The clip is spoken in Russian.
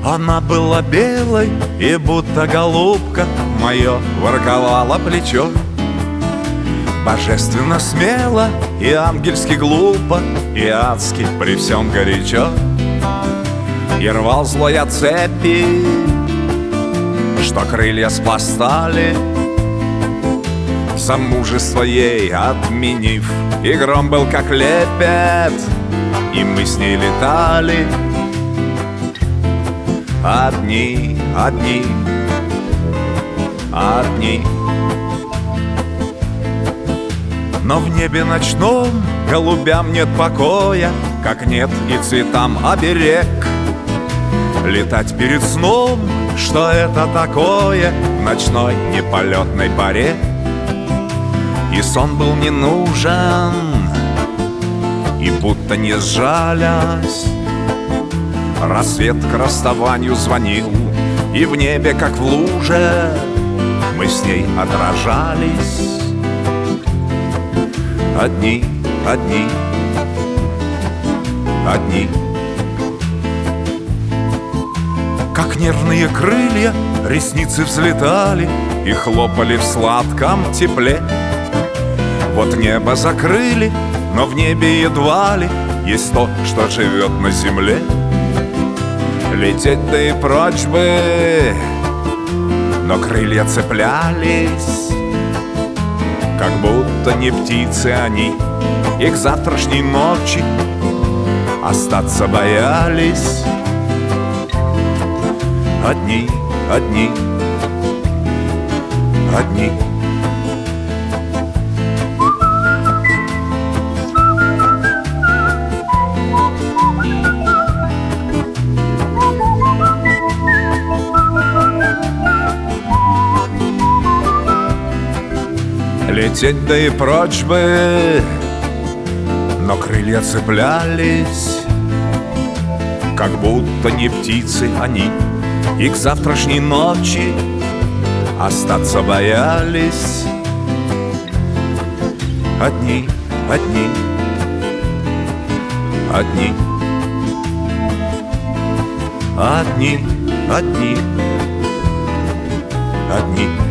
Она была белой, и будто голубка мое ворковало плечо. Божественно смело и ангельски глупо, и адски при всем горячо. И рвал злой я цепи, что крылья спластали, замужество ей отменив. И гром был как лепет, и мы с ней летали. Одни, одни, одни. Но в небе ночном голубям нет покоя, как нет и цветам оберег. Летать перед сном, что это такое в ночной неполетной паре? И сон был не нужен, и будто не сжалясь, рассвет к расставанию звонил, и в небе, как в луже, мы с ней отражались. Одни, одни, одни. Как нервные крылья, ресницы взлетали и хлопали в сладком тепле. Вот небо закрыли, но в небе едва ли есть то, что живет на земле. Лететь да и прочь бы, но крылья цеплялись, как будто не птицы они, и к завтрашней ночи остаться боялись. Одни, одни, одни. Лететь да и прочь бы, но крылья цеплялись, как будто не птицы они, и к завтрашней ночи остаться боялись. Одни, одни, одни, одни, одни, одни.